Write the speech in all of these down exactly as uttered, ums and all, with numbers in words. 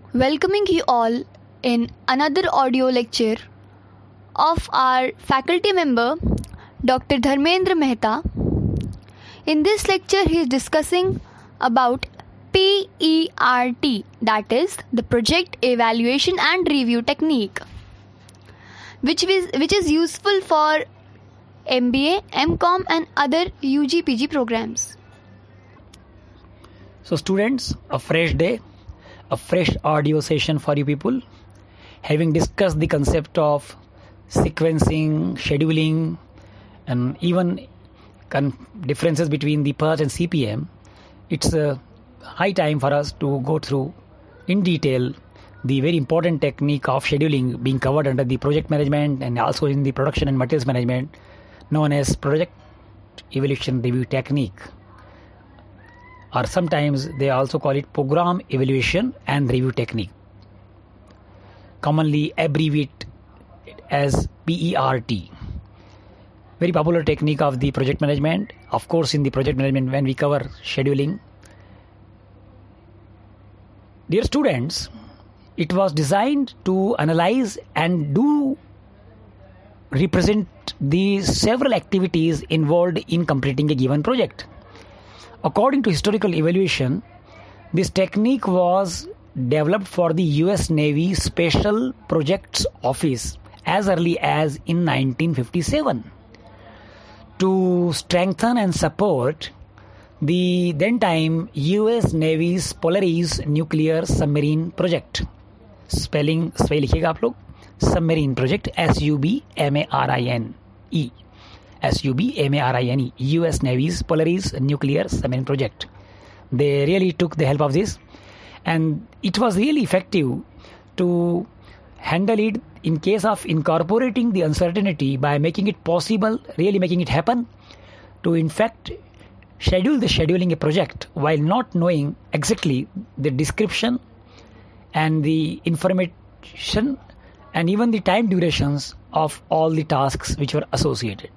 welcoming you all in another audio lecture of our faculty member Doctor Dharmendra Mehta. In this lecture, he is discussing about P E R T, that is the Project Evaluation and Review Technique, which is, which is useful for M B A, M Com and other U G P G programs. So students, a fresh day, a fresh audio session for you people. Having discussed the concept of sequencing, scheduling, and even con- differences between the PERT and C P M, it's a high time for us to go through in detail the very important technique of scheduling being covered under the project management and also in the production and materials management, known as Project Evaluation Review Technique. Or sometimes they also call it Program Evaluation and Review Technique, commonly abbreviated as P E R T. Very popular technique of the project management. Of course, in the project management, when we cover scheduling, dear students, it was designed to analyze and do represent the several activities involved in completing a given project. According to historical evaluation, this technique was developed for the U S Navy Special Projects Office as early as in nineteen fifty-seven to strengthen and support the then time U S Navy's Polaris nuclear submarine project. Spelling सही लिखिएगा आप लोग, submarine project, S U B M A R I N E. S U B M A R I N E, U S Navy's Polaris nuclear submarine project. They really took the help of this, and it was really effective to handle it in case of incorporating the uncertainty by making it possible, really making it happen, to in fact schedule the scheduling a project while not knowing exactly the description and the information and even the time durations of all the tasks which were associated.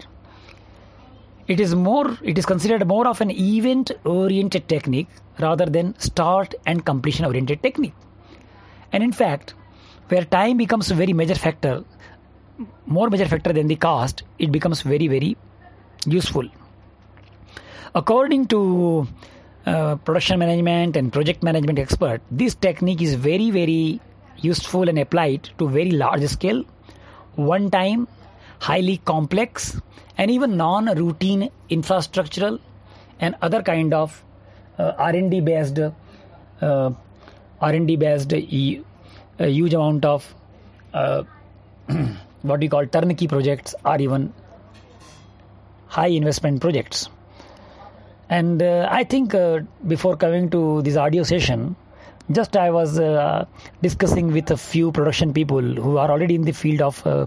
It is more, it is considered more of an event-oriented technique rather than start and completion-oriented technique. And in fact, where time becomes a very major factor, more major factor than the cost, it becomes very, very useful. According to uh, production management and project management expert, this technique is very, very useful and applied to very large scale, one-time, highly complex, and even non-routine infrastructural and other kind of uh, R and D based, uh, R and D based e- a huge amount of uh, what we call turnkey projects or even high investment projects. And uh, I think uh, before coming to this audio session, just I was uh, discussing with a few production people who are already in the field of uh,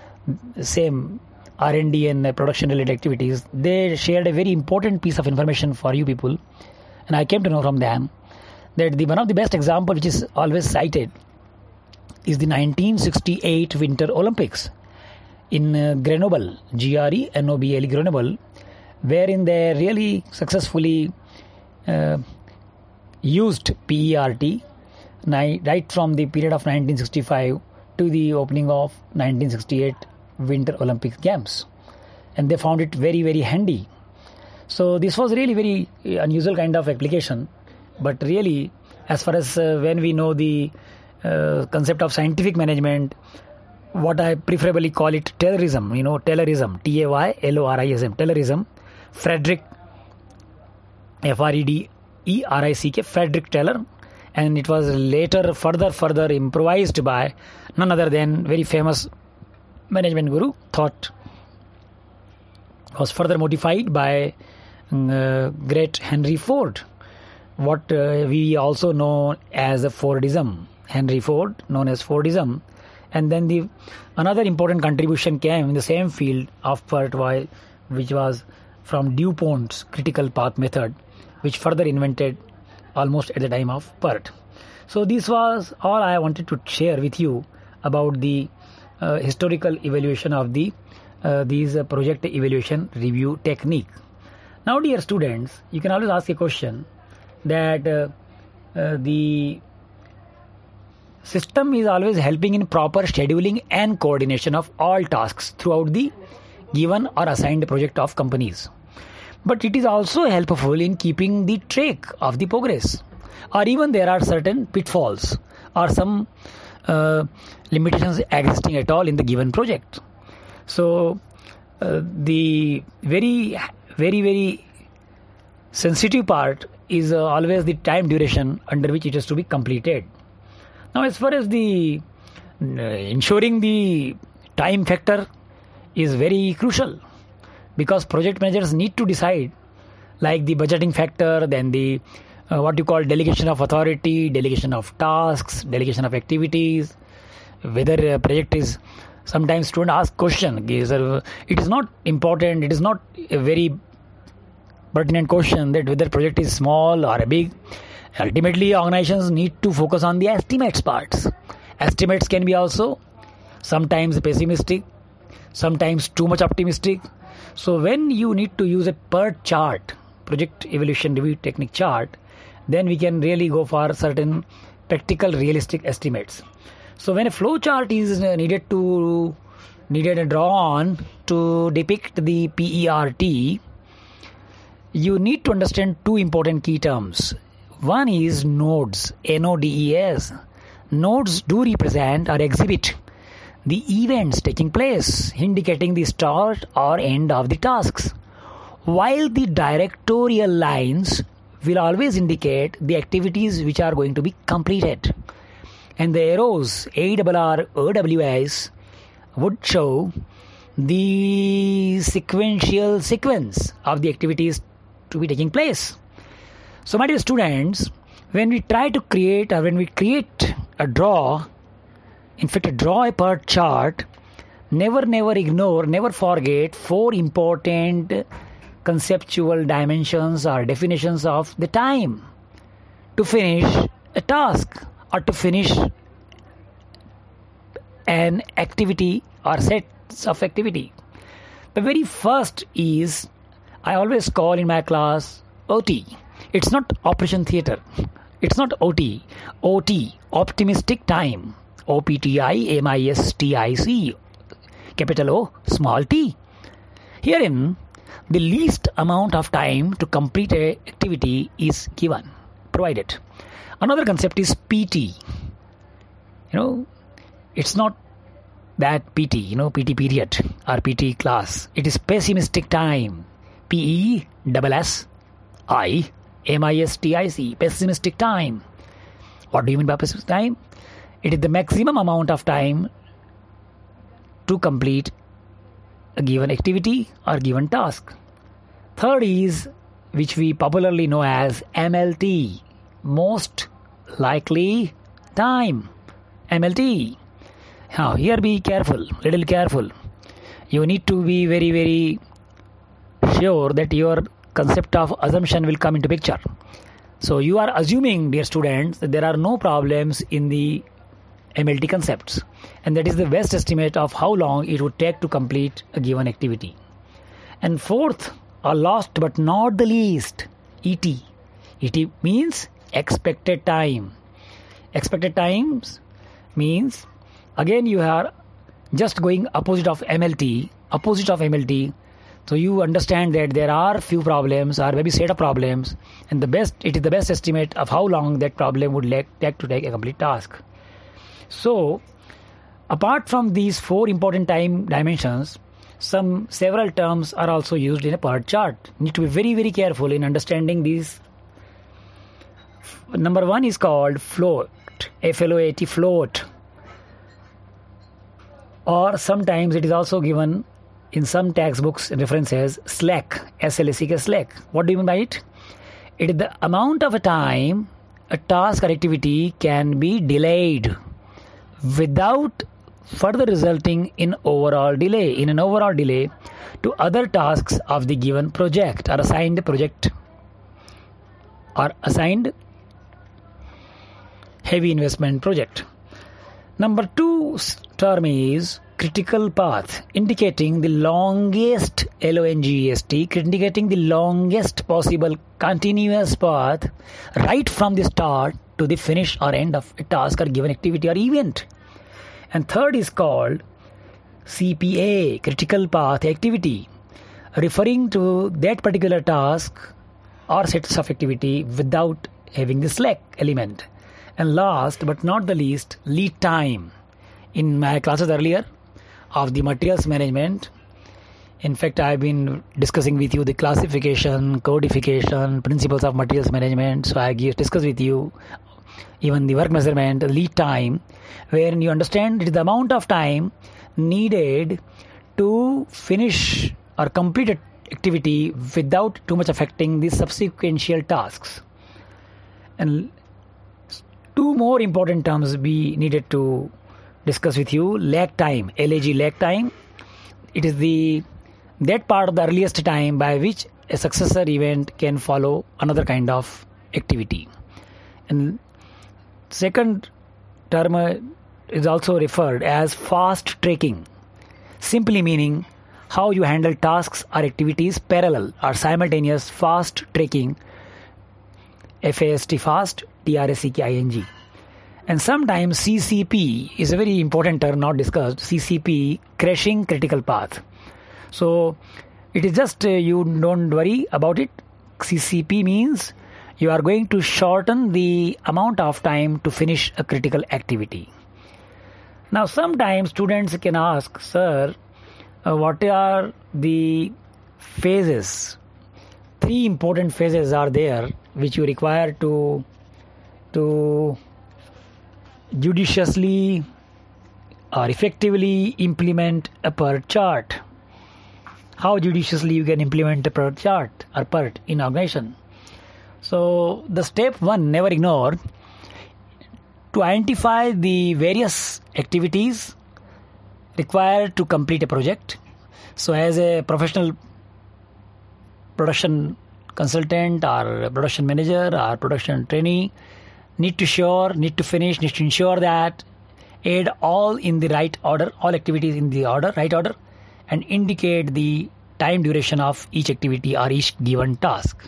same R and D and production related activities. They shared a very important piece of information for you people, and I came to know from them that the one of the best example which is always cited is the nineteen sixty-eight Winter Olympics in uh, Grenoble, G R E N O B L E, Grenoble, wherein they really successfully uh, used P E R T right from the period of nineteen sixty-five to the opening of nineteen sixty-eight Winter Olympic Games, and they found it very, very handy. So this was really very unusual kind of application, but really, as far as uh, when we know the uh, concept of scientific management, what I preferably call it Taylorism, you know, Taylorism, T A Y L O R I S M, Taylorism, Frederick, F R E D E R I C K, Frederick Taylor, and it was later further, further improvised by none other than very famous management guru, thought was further modified by uh, great Henry Ford, what uh, we also know as a Fordism. Henry Ford, known as Fordism. And then the another important contribution came in the same field of PERT, which was from DuPont's critical path method, which further invented almost at the time of PERT. So this was all I wanted to share with you about the uh, historical evaluation of the uh, these uh, project evaluation review technique. Now, dear students, you can always ask a question that uh, uh, the System is always helping in proper scheduling and coordination of all tasks throughout the given or assigned project of companies. But it is also helpful in keeping the track of the progress. Or even there are certain pitfalls or some uh, limitations existing at all in the given project. So uh, the very, very, very sensitive part is uh, always the time duration under which it is to be completed. Now, as far as the uh, ensuring the time factor is very crucial, because project managers need to decide, like the budgeting factor, then the uh, what you call delegation of authority, delegation of tasks, delegation of activities, whether a project is, sometimes students ask question, it is not important, it is not a very pertinent question that whether project is small or big. Ultimately, organizations need to focus on the estimates parts. Estimates can be also sometimes pessimistic, sometimes too much optimistic. So when you need to use a PERT chart, project evaluation review technique chart, then we can really go for certain practical realistic estimates. So when a flow chart is needed to needed and drawn to depict the PERT, you need to understand two important key terms. One is nodes, N O D E S. Nodes do represent or exhibit the events taking place, indicating the start or end of the tasks, while the directorial lines will always indicate the activities which are going to be completed. And the arrows, A R R O W S, would show the sequential sequence of the activities to be taking place. So my dear students, when we try to create or when we create a draw, in fact draw a PERT chart, never never ignore, never forget four important conceptual dimensions or definitions of the time to finish a task or to finish an activity or sets of activity. The very first is, I always call in my class O T. It's not Operation Theatre. It's not O T. O T, optimistic time. O P T I M I S T I C. Capital O, small t. Herein, the least amount of time to complete a activity is given, provided. Another concept is P T. You know, it's not that P T, you know, P T period or P T class. It is pessimistic time. P E S S I M I S T I C, pessimistic time. What do you mean by pessimistic time? It is the maximum amount of time to complete a given activity or given task. Third is, which we popularly know as M L T, most likely time. M L T. Now, here be careful, little careful. You need to be very, very sure that your concept of assumption will come into picture. So you are assuming, dear students, that there are no problems in the M L T concepts, and that is the best estimate of how long it would take to complete a given activity. And fourth, or last but not the least, E T. E T means expected time. Expected times means, again you are just going opposite of M L T, opposite of M L T. So you understand that there are few problems or maybe set of problems, and the best it is the best estimate of how long that problem would take to take a complete task. So apart from these four important time dimensions, some several terms are also used in a PERT chart. You need to be very very careful in understanding these. Number one is called float, F L O A T, float, or sometimes it is also given in some textbooks and references slack, S L A C K, slack. What do you mean by it? It is the amount of a time a task or activity can be delayed without further resulting in overall delay, in an overall delay to other tasks of the given project or assigned project or assigned heavy investment project. Number two term is critical path, indicating the longest, L O N G E S T, indicating the longest possible continuous path right from the start to the finish or end of a task or given activity or event. And third is called C P A, critical path activity, referring to that particular task or sets of activity without having the slack element. And last but not the least, lead time. In my classes earlier of the materials management, in fact, I have been discussing with you the classification, codification, principles of materials management. So I discussed with you even the work measurement, lead time, wherein you understand it is the amount of time needed to finish or complete an activity without too much affecting the subsequential tasks. And two more important terms we needed to discuss with you. Lag time, L A G, lag time. It is the that part of the earliest time by which a successor event can follow another kind of activity. And second term is also referred as fast tracking, simply meaning how you handle tasks or activities parallel or simultaneous. Fast tracking, F A S T, fast, T R A C K I N G. And sometimes C C P is a very important term not discussed. C C P, crashing critical path. So it is just uh, you don't worry about it. C C P means you are going to shorten the amount of time to finish a critical activity. Now sometimes students can ask, sir, uh, what are the phases? Three important phases are there which you require to to judiciously or effectively implement a PERT chart. How judiciously you can implement a PERT chart or PERT in organization. So the step one, never ignore, to identify the various activities required to complete a project. So as a professional production consultant or a production manager or production trainee, need to sure, need to finish, need to ensure that add all in the right order, all activities in the order, right order, and indicate the time duration of each activity or each given task.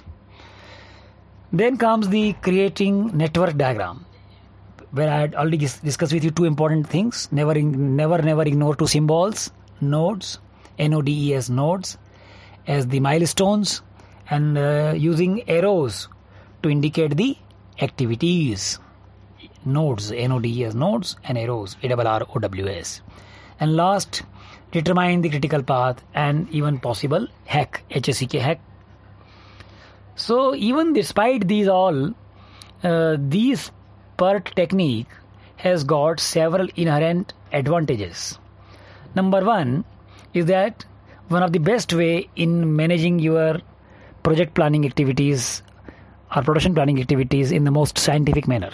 Then comes the creating network diagram, where I had already discussed with you two important things. Never, never, never ignore two symbols, nodes, N O D E S, nodes, as the milestones, and uh, using arrows to indicate the activities. Nodes, N O D E S, nodes, and arrows, A R R O W S. And last, determine the critical path and even possible hack, H A C K, hack. So even despite these all, uh, these PERT technique has got several inherent advantages. Number one is that one of the best way in managing your project planning activities or production planning activities in the most scientific manner.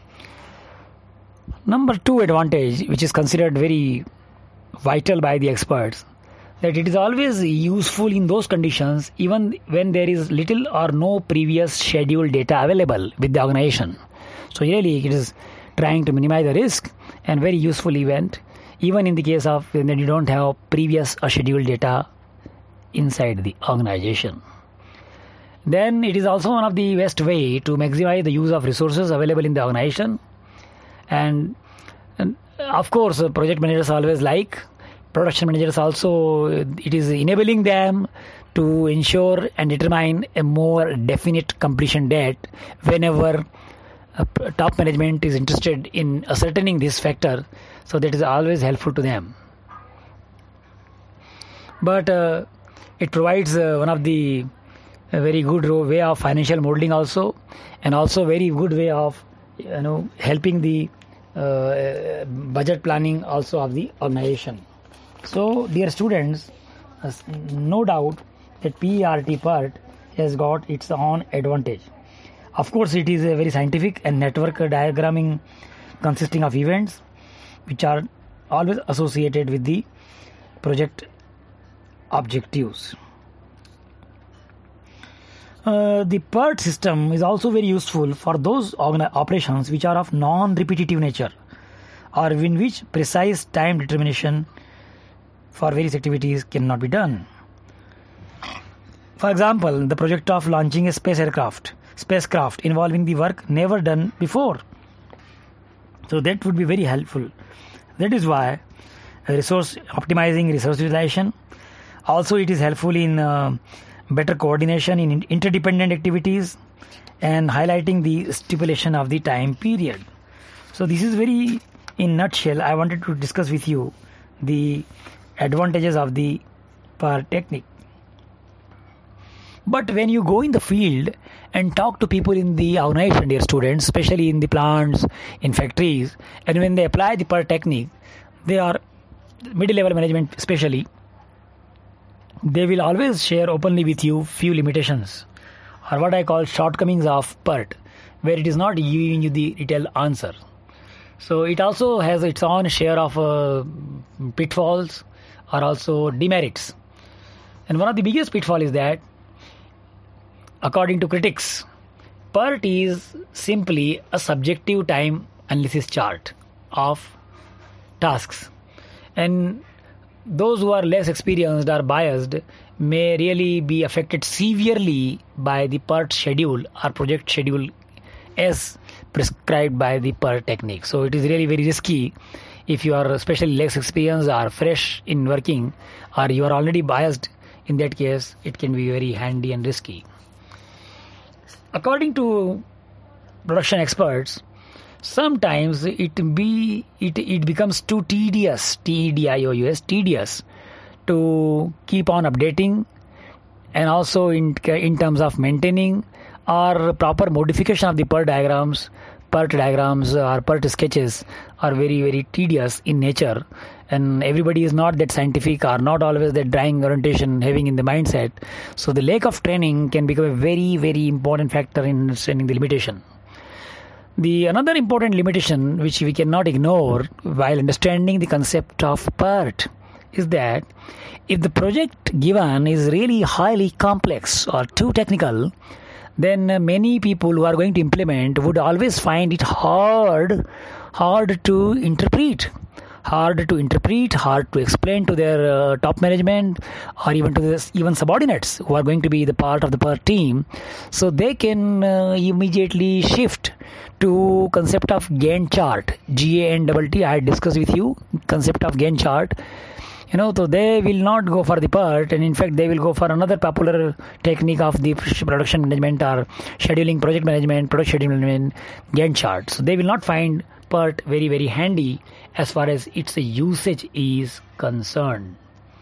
Number two advantage, which is considered very vital by the experts, that it is always useful in those conditions even when there is little or no previous scheduled data available with the organization. So really it is trying to minimize the risk and very useful event even in the case of when you don't have previous or scheduled data inside the organization. Then it is also one of the best way to maximize the use of resources available in the organization. And, and of course, project managers always like, production managers also, it is enabling them to ensure and determine a more definite completion date whenever top management is interested in ascertaining this factor. So that is always helpful to them. But uh, it provides uh, one of the a very good way of financial modeling also, and also very good way of you know helping the uh, budget planning also of the organization. So dear students, uh, no doubt that PERT PERT has got its own advantage. Of course, it is a very scientific and network diagramming consisting of events which are always associated with the project objectives. Uh, the PERT system is also very useful for those organ- operations which are of non-repetitive nature or in which precise time determination for various activities cannot be done. For example, the project of launching a space aircraft, spacecraft involving the work never done before. So that would be very helpful. That is why resource optimizing resource utilization. Also, it is helpful in uh, better coordination in interdependent activities and highlighting the stipulation of the time period. So this is very, in nutshell, I wanted to discuss with you the advantages of the PERT technique. But when you go in the field and talk to people in the organization, dear students, especially in the plants, in factories, and when they apply the PERT technique, they are middle level management especially, they will always share openly with you few limitations or what I call shortcomings of PERT, where it is not giving you the detailed answer. So it also has its own share of uh, pitfalls or also demerits. And one of the biggest pitfall is that, according to critics, PERT is simply a subjective time analysis chart of tasks. And those who are less experienced or biased may really be affected severely by the PERT schedule or project schedule as prescribed by the PERT technique. So it is really very risky if you are especially less experienced or fresh in working, or you are already biased. In that case, it can be very handy and risky. According to production experts, sometimes it be it, it becomes too tedious, T E D I O U S, tedious, to keep on updating, and also in in terms of maintaining or proper modification of the PERT diagrams. PERT diagrams or PERT sketches are very very tedious in nature, and everybody is not that scientific or not always that drawing orientation having in the mindset. So the lack of training can become a very very important factor in understanding the limitation. The another important limitation which we cannot ignore while understanding the concept of PERT is that if the project given is really highly complex or too technical, then many people who are going to implement would always find it hard, hard to interpret, hard to interpret, hard to explain to their uh, top management or even to this, even subordinates who are going to be the part of the PERT team. So they can uh, immediately shift to concept of Gantt chart, G A N T T. I had discussed with you concept of Gantt chart. You know, so they will not go for the PERT, and in fact they will go for another popular technique of the production management or scheduling, project management, product scheduling management, Gantt chart. So they will not find PERT very very handy as far as its usage is concerned.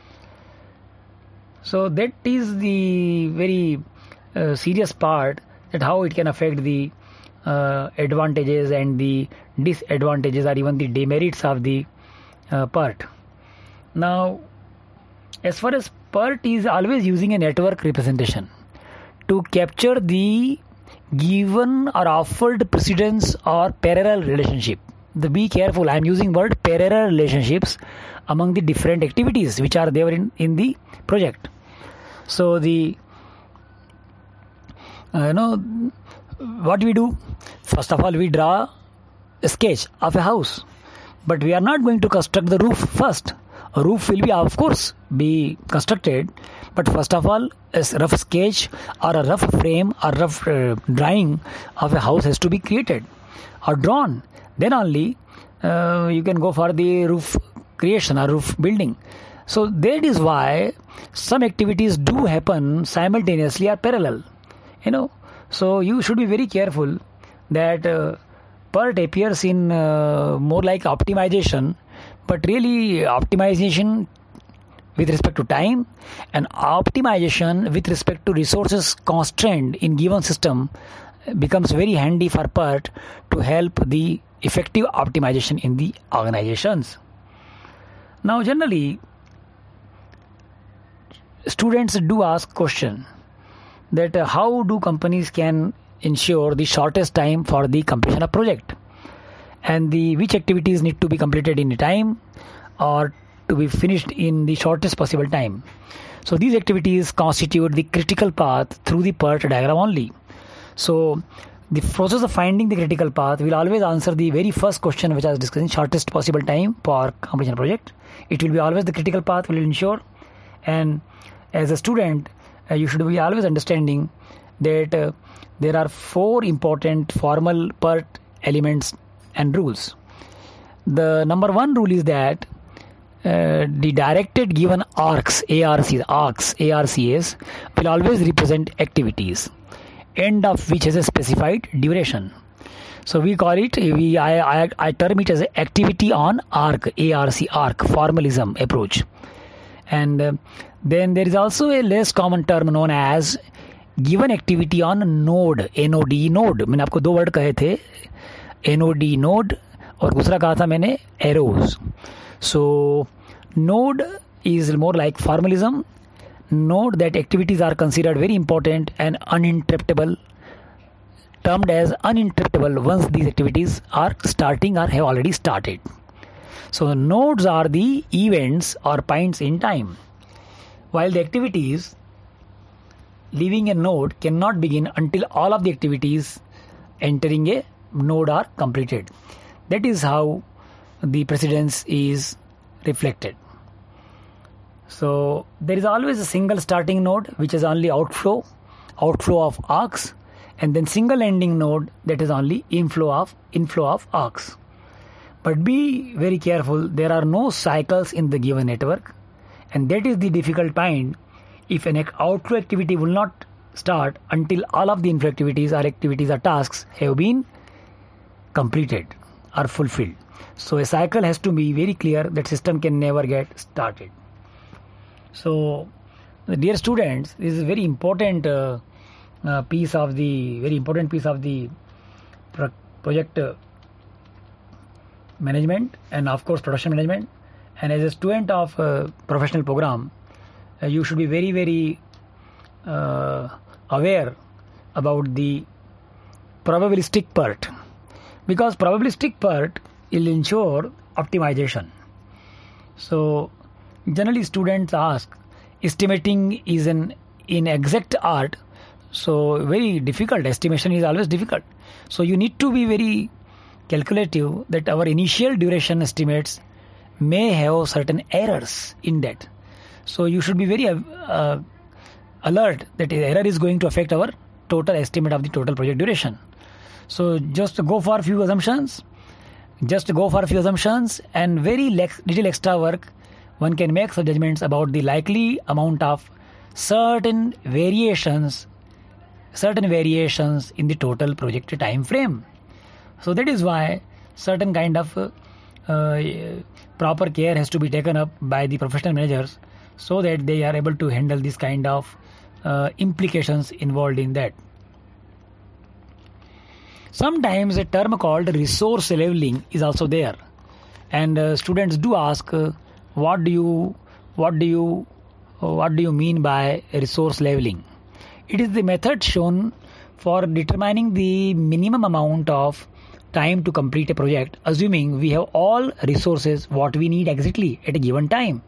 So that is the very uh, serious part, that how it can affect the uh, advantages and the disadvantages or even the demerits of the uh, PERT. Now, as far as PERT is always using a network representation to capture the given or offered precedence or parallel relationship. The be careful, I am using word parallel relationships among the different activities which are there in, in the project. So the uh, you know what we do, first of all we draw a sketch of a house, but we are not going to construct the roof first. A roof will be of course be constructed, but first of all a rough sketch or a rough frame or rough uh, drawing of a house has to be created or drawn. Then only uh, you can go for the roof creation or roof building. So that is why some activities do happen simultaneously or parallel. You know, so you should be very careful that uh, PERT appears in uh, more like optimization, but really optimization with respect to time and optimization with respect to resources constrained in given system becomes very handy for PERT to help the effective optimization in the organizations. Now generally students do ask question that uh, how do companies can ensure the shortest time for the completion of project, and the which activities need to be completed in time or to be finished in the shortest possible time. So these activities constitute the critical path through the PERT diagram only. So the process of finding the critical path will always answer the very first question which I was discussing, shortest possible time for completion of project. It will be always the critical path will ensure, and as a student uh, you should be always understanding that uh, there are four important formal PERT elements and rules. the number one rule is that uh, the directed given arcs, A R Cs, arcs, A R Cs will always represent activities, end of which has a specified duration. So we call it, we I, I, I term it as an activity on arc, A R C, arc, formalism approach. And uh, then there is also a less common term known as given activity on node, N O D, node. मैंने आपको दो word कहे थे, N O D, node, और दूसरा कहा था मैंने arrows. So node is more like formalism. Note that activities are considered very important and uninterruptible, termed as uninterruptible once these activities are starting or have already started. So nodes are the events or points in time, while the activities leaving a node cannot begin until all of the activities entering a node are completed. That is how the precedence is reflected. So there is always a single starting node which is only outflow, outflow of arcs, and then single ending node that is only inflow of inflow of arcs. But be very careful, there are no cycles in the given network, and that is the difficult point. If an outflow activity will not start until all of the inflow activities or activities or tasks have been completed or fulfilled. So a cycle has to be very clear, that system can never get started. So dear students, this is a very important uh, uh, piece of the very important piece of the pro- project uh, management and of course production management. And as a student of uh, professional program, uh, you should be very very uh, aware about the probabilistic part, because probabilistic part will ensure optimization. So generally students ask, estimating is an inexact art, so very difficult, estimation is always difficult. So you need to be very calculative that our initial duration estimates may have certain errors in that. So you should be very uh, alert that error is going to affect our total estimate of the total project duration. So just go for a few assumptions, just go for a few assumptions and very lex- little extra work. One can make some judgments about the likely amount of certain variations, certain variations in the total project time frame. So that is why certain kind of uh, uh, proper care has to be taken up by the professional managers, so that they are able to handle this kind of uh, implications involved in that. Sometimes a term called resource leveling is also there, and uh, students do ask, uh, what do you, what do you, uh, what do you mean by resource leveling? It is the method shown for determining the minimum amount of time to complete a project, assuming we have all resources what we need exactly at a given time.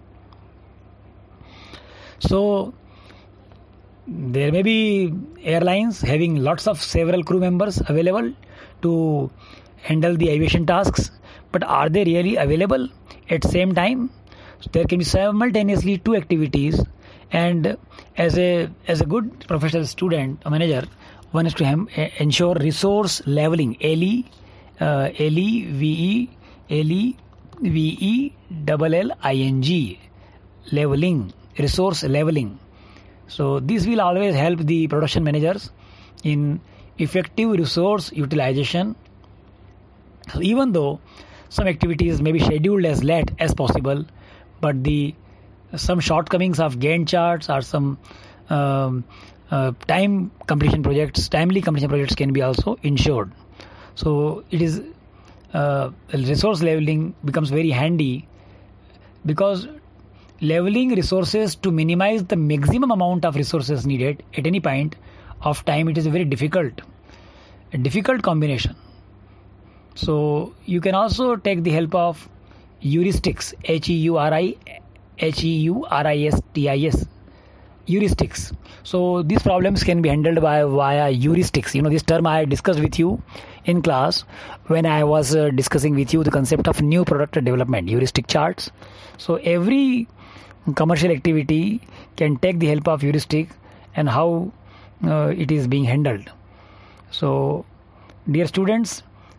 So there may be airlines having lots of several crew members available to handle the aviation tasks, but are they really available at the same time? So there can be simultaneously two activities, and as a as a good professional student, a manager, one is to hem, ensure resource leveling, L E, uh, L E, V E, L E, V E, double L I N G, leveling, resource leveling. So this will always help the production managers in effective resource utilization. So even though some activities may be scheduled as late as possible, but the some shortcomings of Gantt charts or some um, uh, time completion projects, timely completion projects can be also ensured. So it is uh, resource leveling becomes very handy, because leveling resources to minimize the maximum amount of resources needed at any point of time, it is a very difficult, a difficult combination. So you can also take the help of heuristics, H E U R I, H E U R I S T I S, heuristics. So these problems can be handled by via heuristics. You know, this term I discussed with you in class when I was uh, discussing with you the concept of new product development, heuristic charts. So every commercial activity can take the help of heuristic and how uh, it is being handled. So dear students,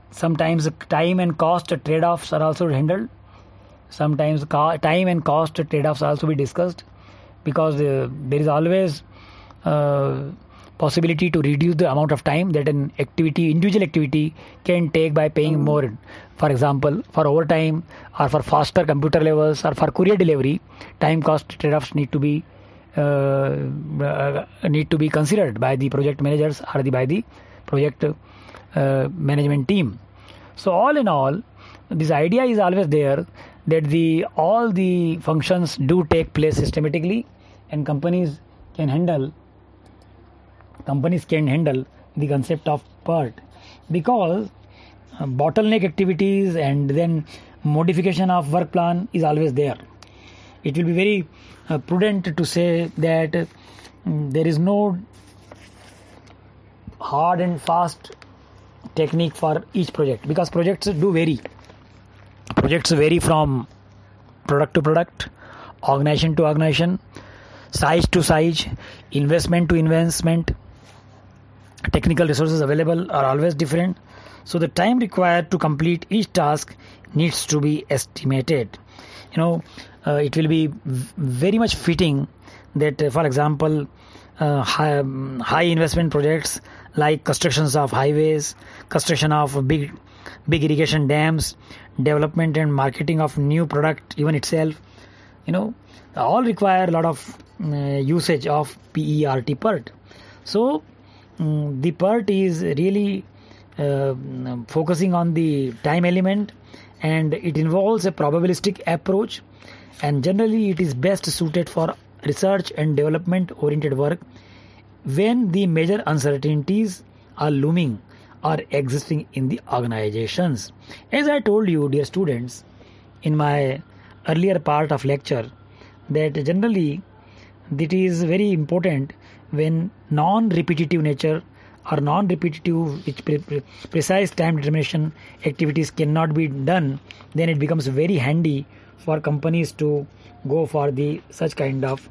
Sometimes time and cost trade-offs are also handled. Sometimes co- time and cost trade-offs also be discussed, because uh, there is always uh, possibility to reduce the amount of time that an activity, individual activity, can take by paying more. For example, for overtime or for faster computer levels or for courier delivery, time cost trade-offs need to be uh, uh, need to be considered by the project managers or the, by the project uh, management team. So all in all, this idea is always there that the all the functions do take place systematically, and companies can handle companies can handle the concept of PERT, because uh, bottleneck activities and then modification of work plan is always there. It will be very uh, prudent to say that uh, there is no hard and fast technique for each project, because projects do vary. Projects vary from product to product, organization to organization, size to size, investment to investment. Technical resources available are always different, so the time required to complete each task needs to be estimated. You know, uh, it will be v- very much fitting that, uh, for example, uh, high, um, high investment projects like constructions of highways, construction of big big irrigation dams, development and marketing of new product even itself, you know, all require a lot of uh, usage of PERT, PERT. So um, the PERT is really uh, focusing on the time element, and it involves a probabilistic approach, and generally it is best suited for research and development oriented work when the major uncertainties are looming or existing in the organizations. As I told you, dear students, in my earlier part of lecture, that generally it is very important when non-repetitive nature or non-repetitive which pre- pre- precise time determination activities cannot be done, then it becomes very handy for companies to go for the such kind of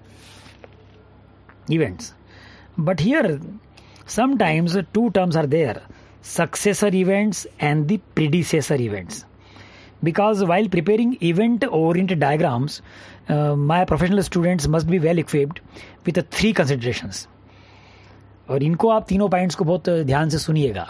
events. But here sometimes two terms are there: successor events and the predecessor events. Because while preparing event oriented diagrams, uh, my professional students must be well equipped with the three considerations, और इनको आप तीनों points को बहुत ध्यान से सुनिएगा.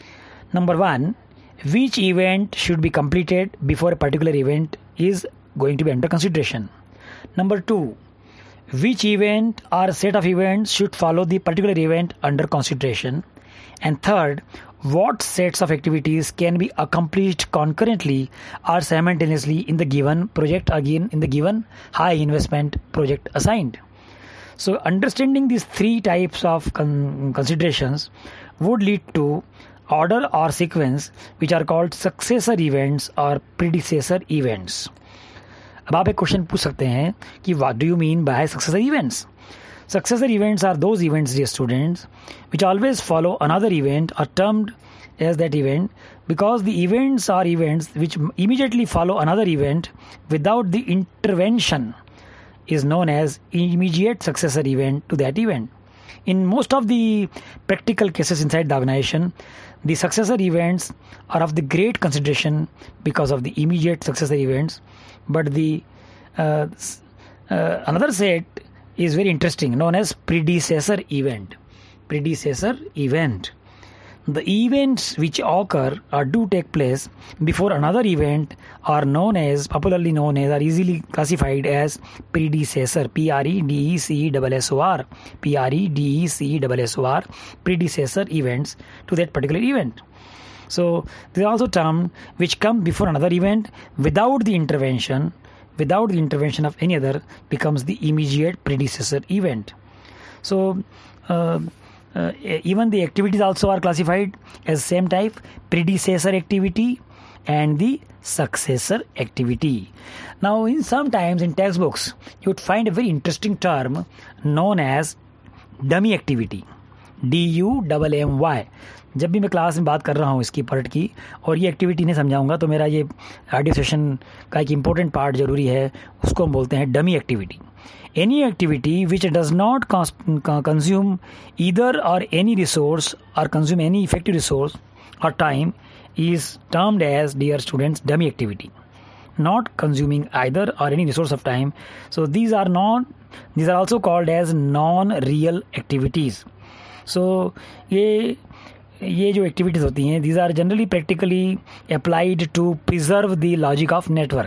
Number one, which event should be completed before a particular event is going to be under consideration. Number two, which event or set of events should follow the particular event under consideration. And third, what sets of activities can be accomplished concurrently or simultaneously in the given project, again in the given high investment project assigned. So understanding these three types of con- considerations would lead to order or sequence which are called successor events or predecessor events. अब आप एक question पूछ सकते हैं कि what do you mean by successor events? Successor events are those events, dear students, which always follow another event or termed as that event, because the events are events which immediately follow another event without the intervention is known as immediate successor event to that event. In most of the practical cases inside the organization, the successor events are of the great consideration because of the immediate successor events, but the uh, uh, another set is very interesting, known as predecessor event. Predecessor event. The events which occur or do take place before another event are known as, popularly known as, are easily classified as predecessor. P R E D E C E S S O R. P R E D E C E S S O R. Predecessor events to that particular event. So there are also terms which come before another event without the intervention, without the intervention of any other, becomes the immediate predecessor event. So uh, uh, even the activities also are classified as same type: predecessor activity and the successor activity. Now, in sometimes in textbooks, you would find a very interesting term known as dummy activity. D U M M Y. जब भी मैं class में बात कर रहा हूँ इसकी part की और ये एक्टिविटी नहीं समझाऊंगा, तो मेरा ये ऑडियो सेशन का एक इम्पोर्टेंट पार्ट जरूरी है, उसको हम बोलते हैं dummy activity. Any activity which does not consume either or any resource or consume any effective resource or time is termed as, dear students, dummy activity, not consuming either or any resource of time. So these are not, these are also called as non-real activities. So ये ये जो activities होती हैं, these are generally practically applied to preserve the logic of network.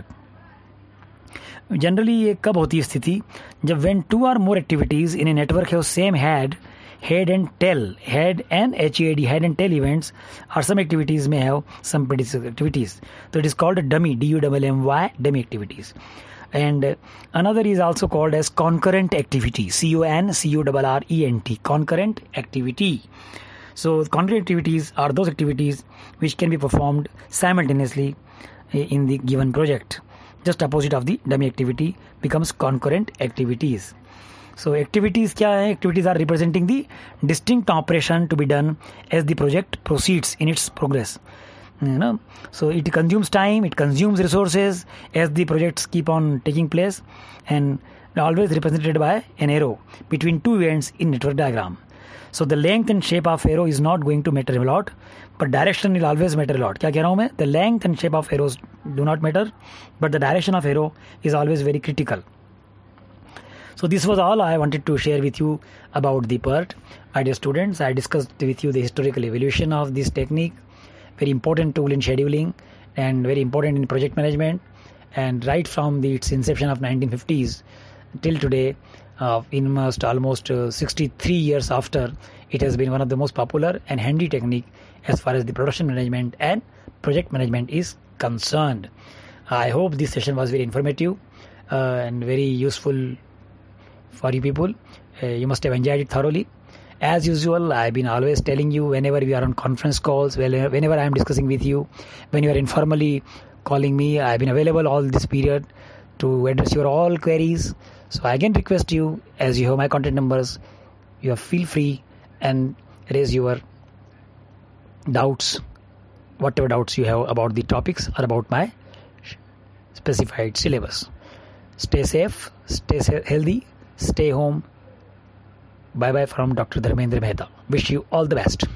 Generally ये कब होती है स्थिति, जब when two or more activities in a network have same head, head and tail, head and H E A D, head and tail events, or some activities may have some predecessor activities. So it is called a dummy, D U M M Y, dummy activities. And uh, another is also called as concurrent activity, C O N C U R R E N T, concurrent activity. So concurrent activities are those activities which can be performed simultaneously in the given project. Just opposite of the dummy activity becomes concurrent activities. So activities क्या है? Activities are representing the distinct operation to be done as the project proceeds in its progress. You know, so it consumes time, it consumes resources as the projects keep on taking place, and always represented by an arrow between two events in network diagram. So the length and shape of arrow is not going to matter a lot, but direction will always matter a lot. क्या कह रहा हूँ मैं? The length and shape of arrows do not matter, but the direction of arrow is always very critical. So this was all I wanted to share with you about the PERT. My dear students, I discussed with you the historical evolution of this technique, very important tool in scheduling and very important in project management, and right from the, its inception of nineteen fifties till today, uh, in almost, almost uh, sixty-three years after, it has been one of the most popular and handy technique as far as the production management and project management is concerned. I hope this session was very informative uh, and very useful for you people. Uh, you must have enjoyed it thoroughly. As usual, I've been always telling you whenever we are on conference calls, whenever I am discussing with you, when you are informally calling me, I've been available all this period to address your all queries. So I again request you, as you have my contact numbers, you have feel free and raise your doubts, whatever doubts you have about the topics or about my specified syllabus. Stay safe, stay healthy, stay home. Bye bye from Doctor Dharmendra Mehta. Wish you all the best.